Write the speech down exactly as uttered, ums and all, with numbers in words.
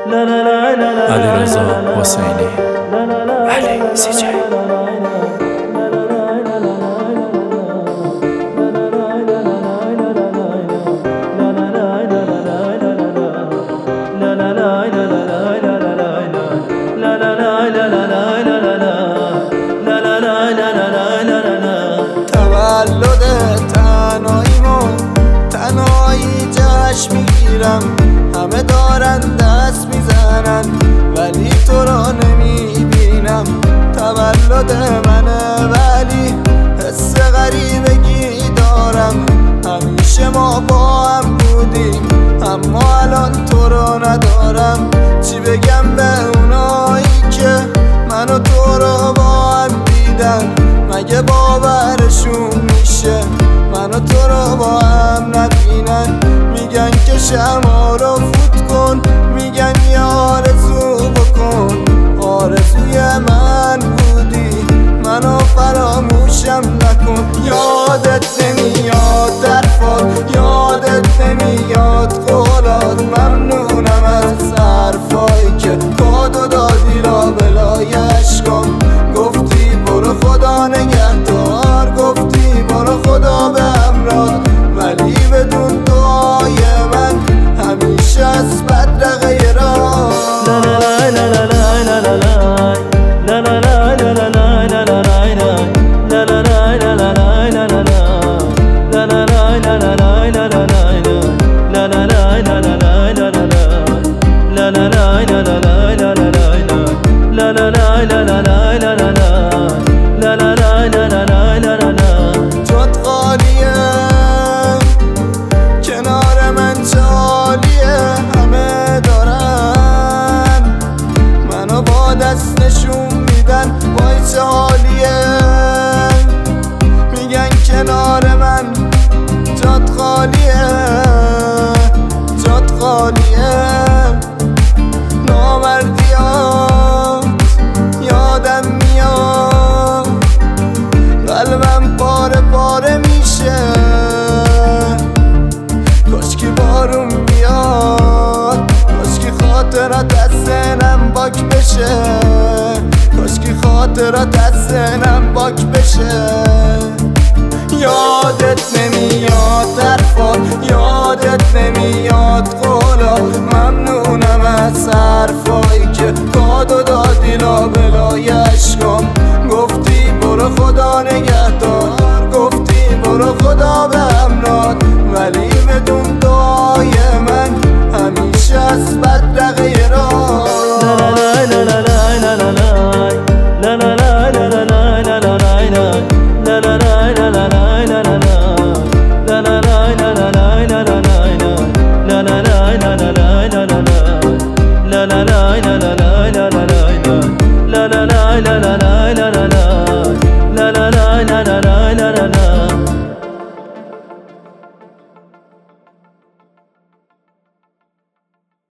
علیرضا حسینی، علی سیجی. تولد تنهاییمو تنهایی جشن میگیرم، همه دارن دست میزنن ولی تو رو نمیبینم. تولد منه ولی حس غریبگی دارم، همیشه ما با هم بودیم اما الان تو رو ندارم. چی بگم به اونایی که منو تو رو با هم دیدن، مگه باورشون میشه منو تو رو با هم نبینن؟ میگن که شمع رو فوت کن، میگن یه آرزو بکن. آرزوی من بودی منو فراموشم نکن. یادت نمیاد درفات، یادت نمیاد قولات. ممنونم از حرفایی که کادو دادی را بلای عشقام. گفتی برو خدا نگهدار، گفتی برو خدا به همراه، ولی بدون دعای من همیشه از بدرقه راه. جات خالیه کنار من، چالیه همه دارن منو با دستشون میدن. وای چه حالیه میگن کنار من. جات خالیه جات خالیه نامردیات یادم میاد، قلبم پاره پاره میشه. کاشکی بارون بیاد، کاشکی خاطرات از ذهنم پاک بشه، کاشکی خاطرات از ذهنم پاک بشه. یادت نمیاد حرفات، یادت نمیاد قولات. ممنونم از حرفایی که کادو دادی لا بلای عشقام. گفتی برو خدا نگهدار، گفتی برو خدا به همراه، ولی بدون دعای من همیشه از بدرقه راه. La la la la la la la la la la la la la la la la la